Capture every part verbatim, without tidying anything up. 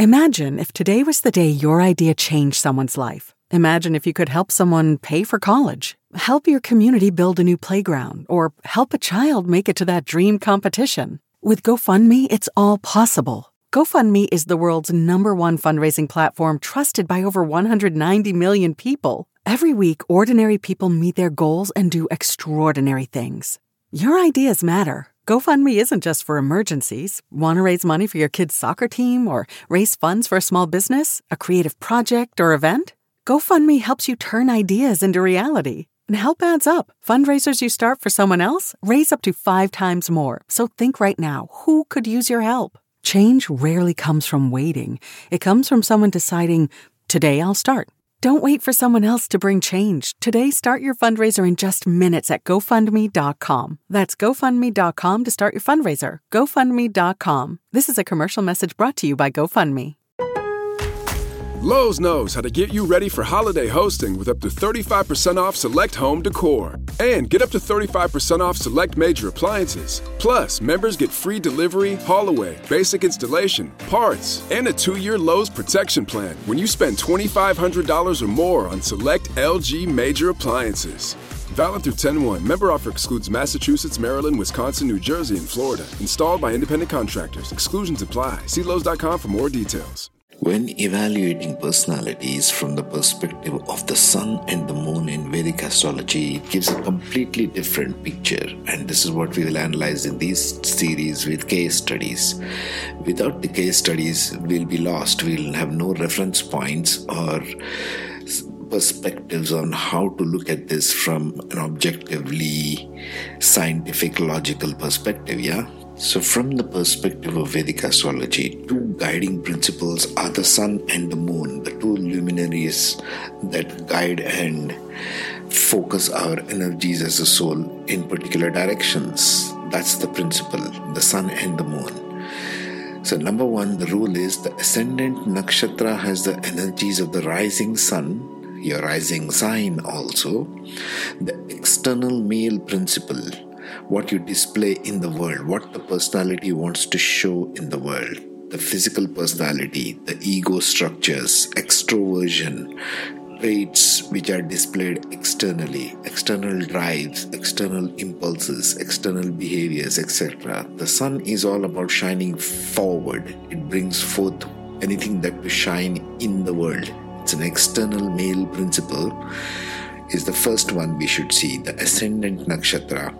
Imagine if today was the day your idea changed someone's life. Imagine if you could help someone pay for college, help your community build a new playground, or help a child make it to that dream competition. With GoFundMe, it's all possible. GoFundMe is the world's number one fundraising platform trusted by over one hundred ninety million people. Every week, ordinary people meet their goals and do extraordinary things. Your ideas matter. GoFundMe isn't just for emergencies. Want to raise money for your kid's soccer team or raise funds for a small business, a creative project, or event? GoFundMe helps you turn ideas into reality. And help adds up. Fundraisers you start for someone else raise up to five times more. So think right now, who could use your help? Change rarely comes from waiting. It comes from someone deciding, today I'll start. Don't wait for someone else to bring change. Today, start your fundraiser in just minutes at GoFundMe dot com. That's GoFundMe dot com to start your fundraiser. GoFundMe dot com. This is a commercial message brought to you by GoFundMe. Lowe's knows how to get you ready for holiday hosting with up to thirty-five percent off select home decor. And get up to thirty-five percent off select major appliances. Plus, members get free delivery, haul away, basic installation, parts, and a two-year Lowe's protection plan when you spend twenty-five hundred dollars or more on select L G major appliances. Valid through ten one. Member offer excludes Massachusetts, Maryland, Wisconsin, New Jersey, and Florida. Installed by independent contractors. Exclusions apply. See Lowe's dot com for more details. When evaluating personalities from the perspective of the sun and the moon in Vedic astrology, it gives a completely different picture, and this is what we will analyze in this series with case studies. Without the case studies, we'll be lost. We'll have no reference points or perspectives on how to look at this from an objectively scientific, logical perspective, yeah? So from the perspective of Vedic astrology, two guiding principles are the sun and the moon, the two luminaries that guide and focus our energies as a soul in particular directions. That's the principle, the sun and the moon. So number one, the rule is the ascendant nakshatra has the energies of the rising sun, your rising sign also, the external male principle, what you display in the world, what the personality wants to show in the world, the physical personality, the ego structures, extroversion, traits which are displayed externally, external drives, external impulses, external behaviors, et cetera. The sun is all about shining forward. It brings forth anything that to shine in the world. It's an external male principle, is the first one we should see, the ascendant nakshatra.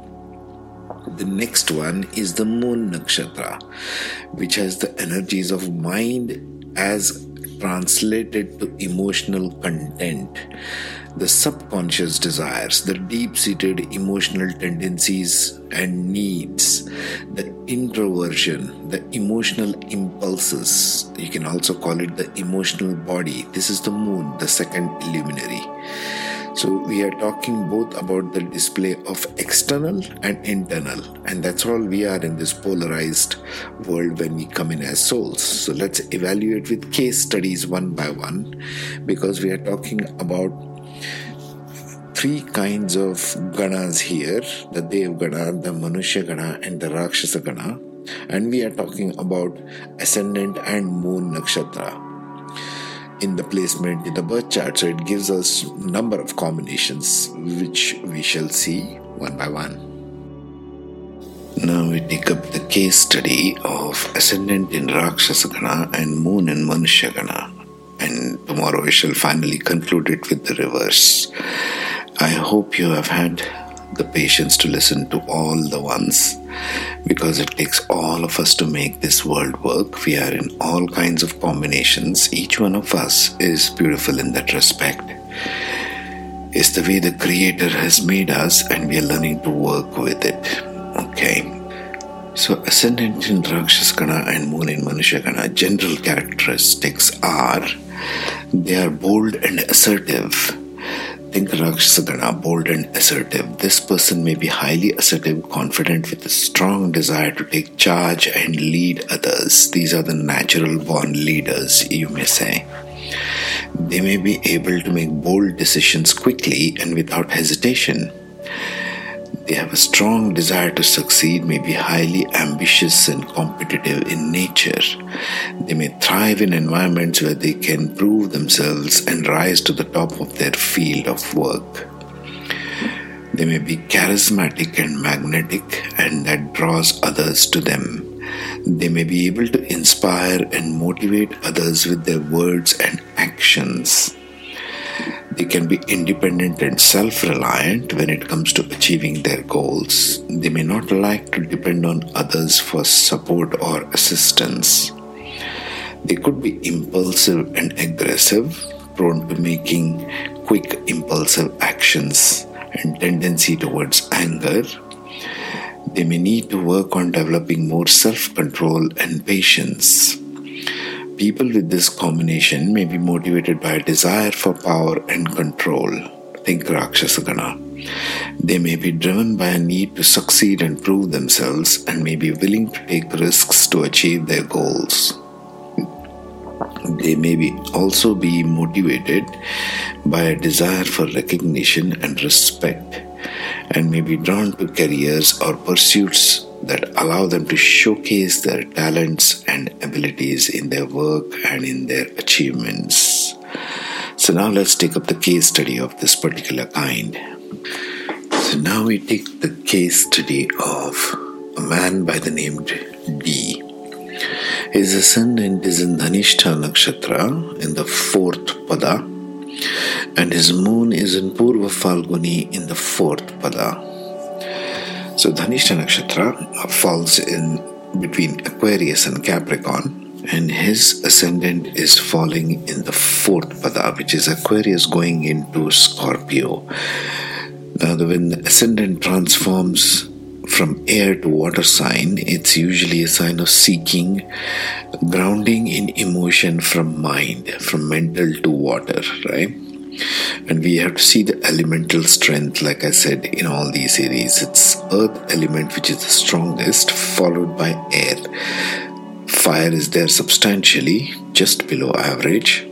The next one is the moon nakshatra, which has the energies of mind as translated to emotional content, the subconscious desires, the deep-seated emotional tendencies and needs, the introversion, the emotional impulses. You can also call it the emotional body. This is the moon, the second luminary. So we are talking both about the display of external and internal, and that's all we are in this polarized world when we come in as souls. So let's evaluate with case studies one by one, because we are talking about three kinds of ganas here, the Dev Gana, the Manushya Gana, and the Rakshasa Gana, and we are talking about ascendant and moon nakshatra in the placement in the birth chart. So it gives us a number of combinations which we shall see one by one. Now we take up the case study of ascendant in Rakshasa Gana and moon in Manushya Gana, and tomorrow we shall finally conclude it with the reverse. I hope you have had the patience to listen to all the ones, because it takes all of us to make this world work. We are in all kinds of combinations. Each one of us is beautiful in that respect. It's the way the Creator has made us, and we are learning to work with it. Okay. So ascendant in Rakshasa Gana and moon in Manushya Gana, general characteristics are they are bold and assertive. Think Rakshasa Gana, bold and assertive. This person may be highly assertive, confident, with a strong desire to take charge and lead others. These are the natural born leaders, you may say. They may be able to make bold decisions quickly and without hesitation. They have a strong desire to succeed, may be highly ambitious and competitive in nature. They may thrive in environments where they can prove themselves and rise to the top of their field of work. They may be charismatic and magnetic, and that draws others to them. They may be able to inspire and motivate others with their words and actions. They can be independent and self-reliant when it comes to achieving their goals. They may not like to depend on others for support or assistance. They could be impulsive and aggressive, prone to making quick impulsive actions and tendency towards anger. They may need to work on developing more self-control and patience. People with this combination may be motivated by a desire for power and control. Think Rakshasagana. They may be driven by a need to succeed and prove themselves, and may be willing to take risks to achieve their goals. They may be also be motivated by a desire for recognition and respect, and may be drawn to careers or pursuits that allow them to showcase their talents and abilities in their work and in their achievements. So now let's take up the case study of this particular kind. So now we take the case study of a man by the name D. His ascendant is in Dhanishta Nakshatra in the fourth pada, and his moon is in Purva Falguni in the fourth pada. So Dhanishta Nakshatra falls in between Aquarius and Capricorn, and his ascendant is falling in the fourth pada, which is Aquarius going into Scorpio. Now when the ascendant transforms from air to water sign, it's usually a sign of seeking grounding in emotion from mind, from mental to water, right? And we have to see the elemental strength, like I said, in all these series. It's earth element which is the strongest, followed by air. Fire is there substantially, just below average.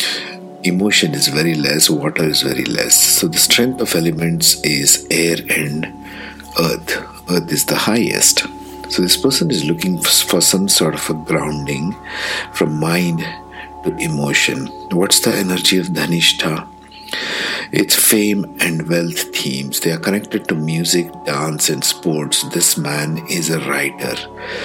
Emotion is very less, water is very less. So the strength of elements is air and earth. Earth is the highest. So this person is looking for some sort of a grounding from mind to emotion. What's the energy of Dhanishta? It's fame and wealth themes. They are connected to music, dance, and sports. This man is a writer.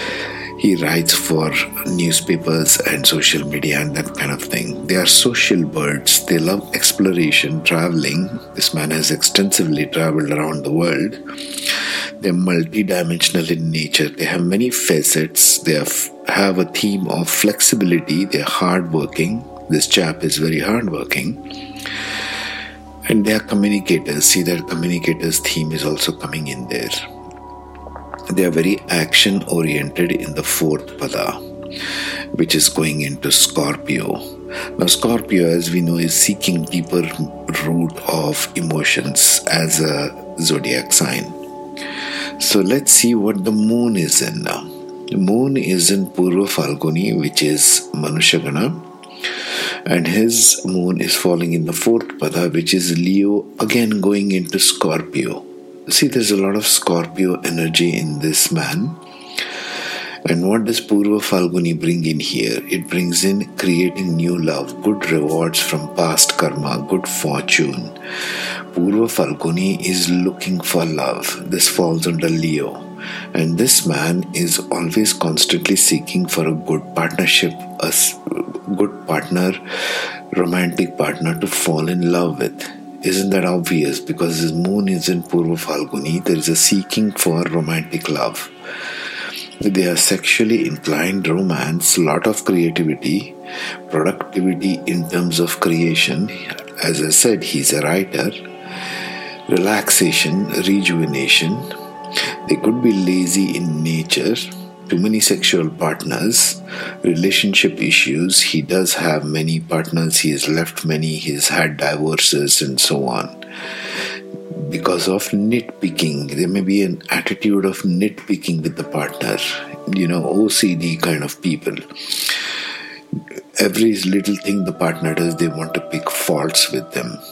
He writes for newspapers and social media and that kind of thing. They are social birds. They love exploration, traveling. This man has extensively traveled around the world. They're multidimensional in nature. They have many facets. They have, have a theme of flexibility. They're hardworking. This chap is very hardworking. And they are communicators. See, that communicators theme is also coming in there. They are very action oriented in the fourth pada, which is going into Scorpio. Now Scorpio, as we know, is seeking deeper root of emotions as a zodiac sign. So let's see what the moon is in now. The moon is in Purva Falguni, which is Manushagana, and his moon is falling in the fourth pada, which is Leo, again going into Scorpio. See, there's a lot of Scorpio energy in this man. And what does Purva Falguni bring in here? It brings in creating new love, good rewards from past karma, good fortune. Purva Falguni is looking for love. This falls under Leo. And this man is always constantly seeking for a good partnership, a good partner, romantic partner to fall in love with. Isn't that obvious? Because his moon is in Purva Falguni, there is a seeking for romantic love. They are sexually inclined, romance, lot of creativity, productivity in terms of creation. As I said, he's a writer. Relaxation, rejuvenation. They could be lazy in nature. Too many sexual partners, relationship issues. He does have many partners. He has left many. He's had divorces and so on. Because of nitpicking, there may be an attitude of nitpicking with the partner. You know, O C D kind of people. Every little thing the partner does, they want to pick faults with them.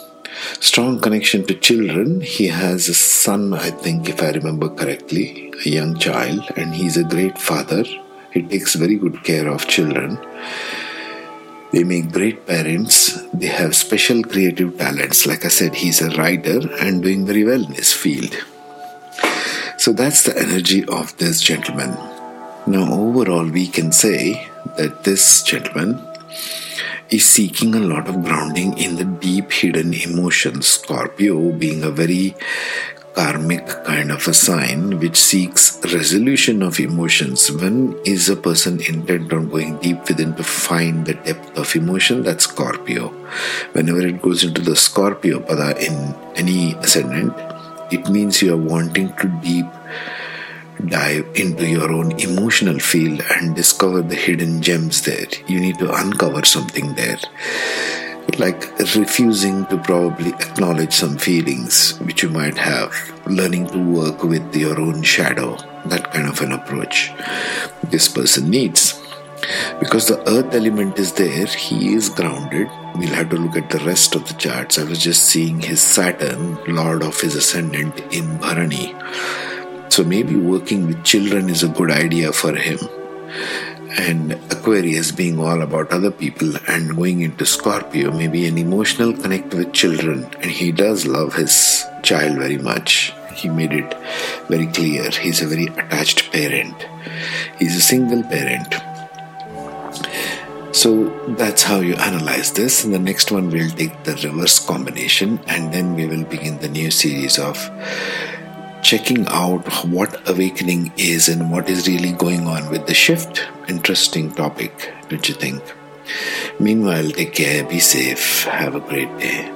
Strong connection to children. He has a son, I think, if I remember correctly, a young child, and he's a great father. He takes very good care of children. They make great parents. They have special creative talents. Like I said, he's a writer and doing very well in his field. So that's the energy of this gentleman. Now, overall, we can say that this gentleman is seeking a lot of grounding in the deep hidden emotions. Scorpio being a very karmic kind of a sign which seeks resolution of emotions. When is a person intent on going deep within to find the depth of emotion? That's Scorpio. Whenever it goes into the Scorpio pada in any ascendant, it means you are wanting to deep dive into your own emotional field and discover the hidden gems there. You need to uncover something there. Like refusing to probably acknowledge some feelings which you might have, learning to work with your own shadow, that kind of an approach this person needs. Because the earth element is there, he is grounded. We'll have to look at the rest of the charts. I was just seeing his Saturn, lord of his ascendant, in Bharani. So maybe working with children is a good idea for him. And Aquarius being all about other people and going into Scorpio, maybe an emotional connect with children. And he does love his child very much. He made it very clear. He's a very attached parent. He's a single parent. So that's how you analyze this. In the next one, we'll take the reverse combination and then we will begin the new series of checking out what awakening is and what is really going on with the shift. Interesting topic, don't you think? Meanwhile, take care, be safe, have a great day.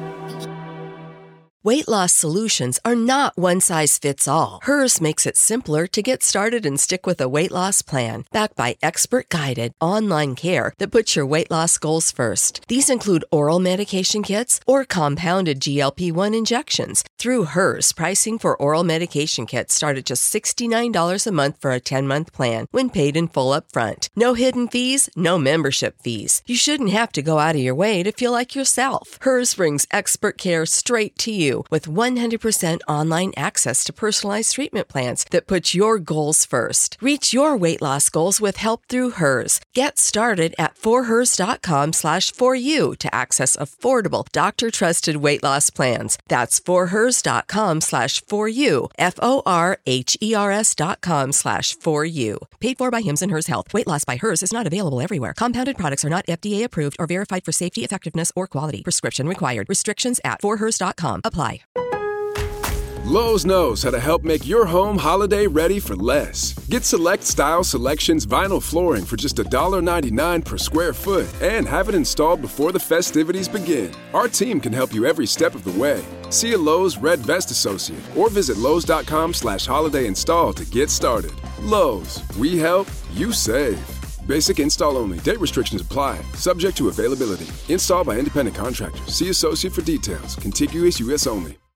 Weight loss solutions are not one size fits all. Hers makes it simpler to get started and stick with a weight loss plan, backed by expert-guided online care that puts your weight loss goals first. These include oral medication kits or compounded G L P one injections. Through Hers, pricing for oral medication kits start at just sixty-nine dollars a month for a ten-month plan when paid in full up front. No hidden fees, no membership fees. You shouldn't have to go out of your way to feel like yourself. Hers brings expert care straight to you with one hundred percent online access to personalized treatment plans that put your goals first. Reach your weight loss goals with help through Hers. Get started at forhers.com slash for you to access affordable, doctor-trusted weight loss plans. That's forhers.com slash for you, F-O-R-H-E-R-S dot com slash for you. Paid for by Hims and Hers Health. Weight loss by Hers is not available everywhere. Compounded products are not F D A approved or verified for safety, effectiveness, or quality. Prescription required. Restrictions at forhers dot com apply. Lowe's knows how to help make your home holiday ready for less. Get Select Style Selections vinyl flooring for just one dollar ninety-nine per square foot and have it installed before the festivities begin. Our team can help you every step of the way. See a Lowe's Red Vest associate or visit Lowe's.com slash holiday install to get started. Lowe's, we help, you save. Basic install only. Date restrictions apply. Subject to availability. Installed by independent contractors. See associate for details. Contiguous U S only.